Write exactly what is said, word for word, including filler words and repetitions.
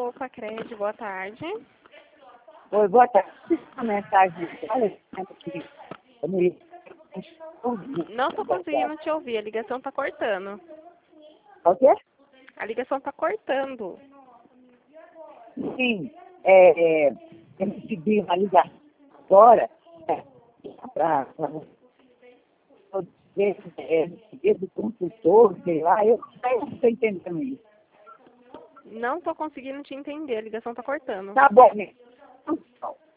Poupa Cred, boa tarde. Oi, boa tarde. Uma mensagem. Olha, aqui. Não estou conseguindo te ouvir, a ligação está cortando. O quê? A ligação está cortando. Sim, é, é, eu recebi uma ligação agora é, para receber do consultor, sei lá, eu eu não estou entendendo isso. Não estou conseguindo te entender, a ligação está cortando. Tá bom, né?